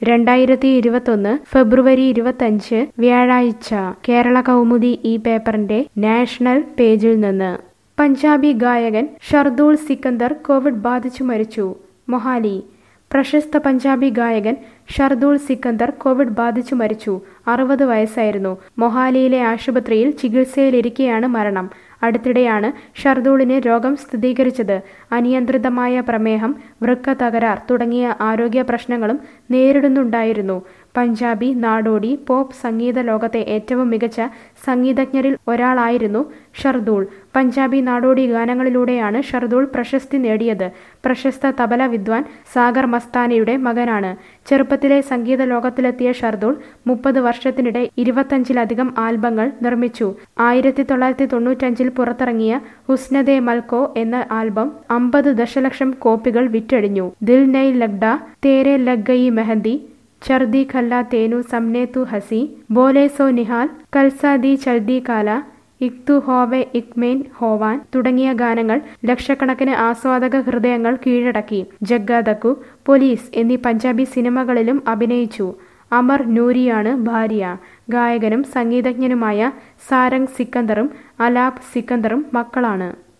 2021 ഫെബ്രുവരി 25 വ്യാഴാഴ്ച കേരള കൗമുദി ഈ പേപ്പറിന്റെ നാഷണൽ പേജിൽ നിന്ന് പഞ്ചാബി ഗായകൻ ഷർദൂൾ സിക്കന്ദർ കോവിഡ് ബാധിച്ചു മരിച്ചു. മൊഹാലി. പ്രശസ്ത പഞ്ചാബി ഗായകൻ ഷർദൂൾ സിക്കന്ദർ കോവിഡ് ബാധിച്ചു മരിച്ചു. 60 വയസ്സായിരുന്നു. മൊഹാലിയിലെ ആശുപത്രിയിൽ ചികിത്സയിലിരിക്കെയാണ് മരണം. അടുത്തിടെയാണ് ഷർദൂളിന് രോഗം സ്ഥിരീകരിച്ചത്. അനിയന്ത്രിതമായ പ്രമേഹം, വൃക്ക തകരാർ തുടങ്ങിയ ആരോഗ്യ പ്രശ്നങ്ങളും നേരിടുന്നുണ്ടായിരുന്നു. പഞ്ചാബി, നാടോടി, പോപ്പ് സംഗീത ലോകത്തെ ഏറ്റവും മികച്ച സംഗീതജ്ഞരിൽ ഒരാളായിരുന്നു ഷർദൂൾ. പഞ്ചാബി, നാടോടി ഗാനങ്ങളിലൂടെയാണ് ഷർദൂൾ പ്രശസ്തി നേടിയത്. പ്രശസ്ത തബല വിദ്വാൻ സാഗർ മസ്താനിയുടെ മകനാണ്. ചെറുപ്പത്തിലെ സംഗീത ലോകത്തിലെത്തിയ ഷർദൂൾ 30 വർഷത്തിനിടെ 25ലധികം ആൽബങ്ങൾ നിർമ്മിച്ചു. 1995 പുറത്തിറങ്ങിയ ഹുസ്നദേ മൽക്കോ എന്ന ആൽബം 50 ദശലക്ഷം കോപ്പികൾ വിറ്റഴിഞ്ഞു. ദിൽ നൈ ലഗ്ഡാ, തേരെ ലഗ് ഗയി മെഹന്തി, ചർദി ഖല്ല തേനു സമ്നെ തു ഹസി, ബോലെ സോ നിഹാൽ, കൽസാ ദി ചൽദി കാല, ഇക്തു ഹോവെ ഇക്മേൻ ഹോവാൻ തുടങ്ങിയ ഗാനങ്ങൾ ലക്ഷക്കണക്കിന് ആസ്വാദക ഹൃദയങ്ങൾ കീഴടക്കി. ജഗ്ഗാദക്കു, പോലീസ് എന്നീ പഞ്ചാബി സിനിമകളിലും അഭിനയിച്ചു. അമർ നൂരിയാണ് ഭാര്യ. ഗായകനും സംഗീതജ്ഞനുമായ സാരംഗ് സിക്കന്ദറും അലാപ് സിക്കന്ദറും മക്കളാണ്.